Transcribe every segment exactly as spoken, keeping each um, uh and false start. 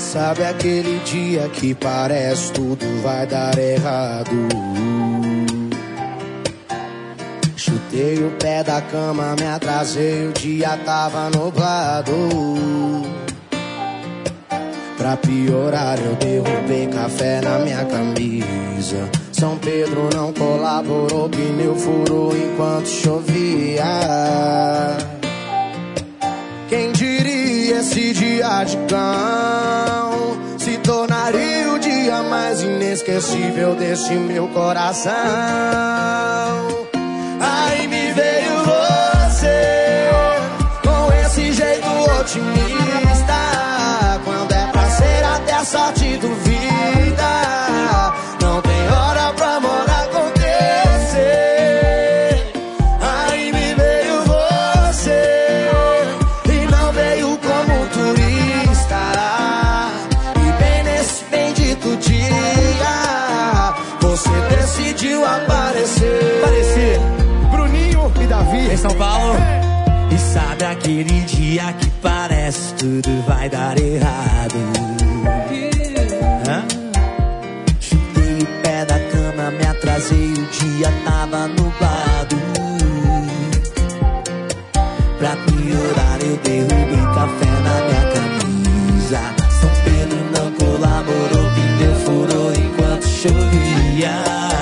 Sabe aquele dia que parece tudo vai dar errado? Chutei o pé da cama, me atrasei, o dia tava nublado. Pra piorar eu derrubei café na minha camisa. São Pedro não colaborou, pneu furou enquanto chovia. Quem diria esse dia de cão se tornaria o dia mais inesquecível desse meu coração. Aí me veio você, com esse jeito otimista. Quando é pra ser até a sorte duvida. Não tem hora pra amor acontecer. Aí me veio você, e não veio como turista. E bem nesse bendito dia, você decidiu aparecer. Aparecer. Bruninho e Davi em São Paulo. E sabe aquele dia que parece tudo vai dar errado? Hã? Chutei o pé da cama, me atrasei, o dia tava nublado. Pra piorar eu derrubei café na minha camisa. São Pedro não colaborou, pneu furou enquanto chovia.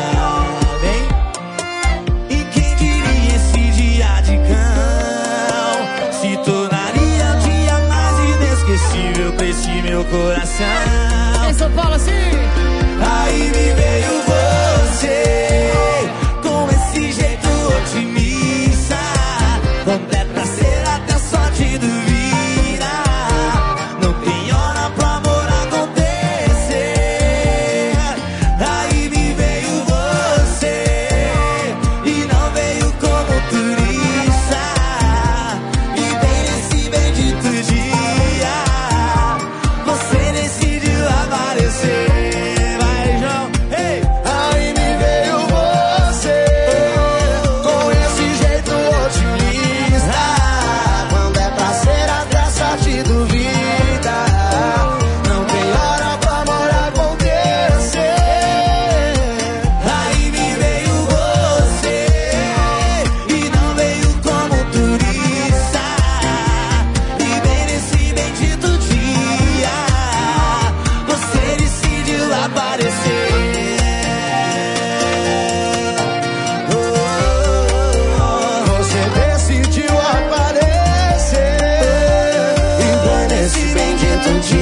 Pra esse meu coração. Em São Paulo assim. Aí me veio você, com esse jeito otimista. Quando é pra ser até a sorte duvida. Não tem hora pro amor acontecer. Aí me veio você, e não veio como turista. E bem nesse bendito dia vai, João, hey! Aí me veio você, com esse jeito otimista. Quando é pra ser até a sorte duvida. Não tem hora pra amor acontecer. Aí me veio você, e não veio como turista. E bem nesse bendito dia, você decidiu aparecer. Oh, oh, oh, você decidiu aparecer. E bem nesse bendito dia,